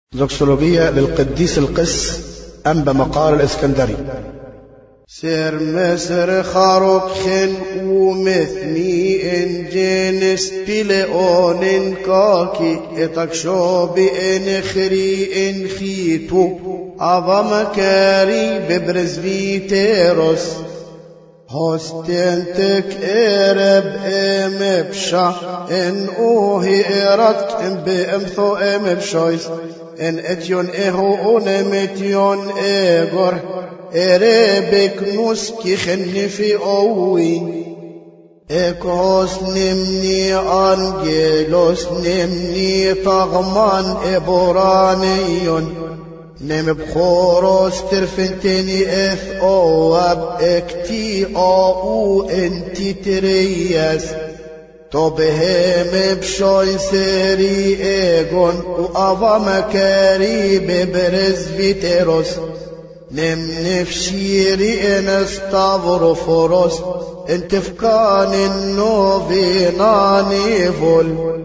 زوكسولوجية للقديس القس أنبا مقار الإسكندري. سر مصر خاروك خن ومثني إن جنس بلئون إن كاكي اتكشوب إن خري إن خيتو عظم كاري ببرز فيتيروس هستنتك إرب إم بشا إن أوهي إرتك إم بإمثو إم بشويس إن إتيون إهو أنمتيون إيغور إربك نسكي خن في أوي إكوس نمني أنجلوس نمني طغمان إبرانيون نم بخوروس ترفنتني إث أواب إكتي أو إنتي تريس طبهم بشوي سري إيغون وأضا مكاري ببرز فيتيروس نم نفشيري إن استغرفروس انتفكان النوفي نانيفول